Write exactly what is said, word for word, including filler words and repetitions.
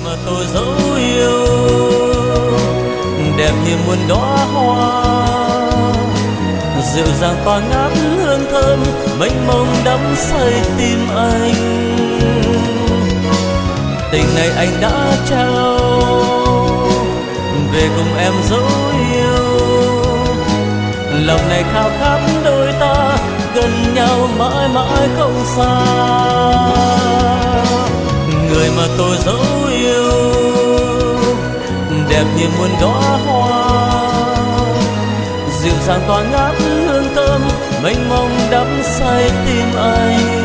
mà tôi dấu yêu đẹp như muôn đóa hoa, dịu dàng tỏa ngát hương thơm mênh mông đắm say tim anh. Tình này anh đã trao về cùng em dấu yêu, lòng này khao khát đôi ta gần nhau mãi mãi không xa. Người mà tôi dấu yêu đẹp như muôn đóa hoa, dịu dàng tỏa ngát hương thơm mênh mông đắm say tim anh.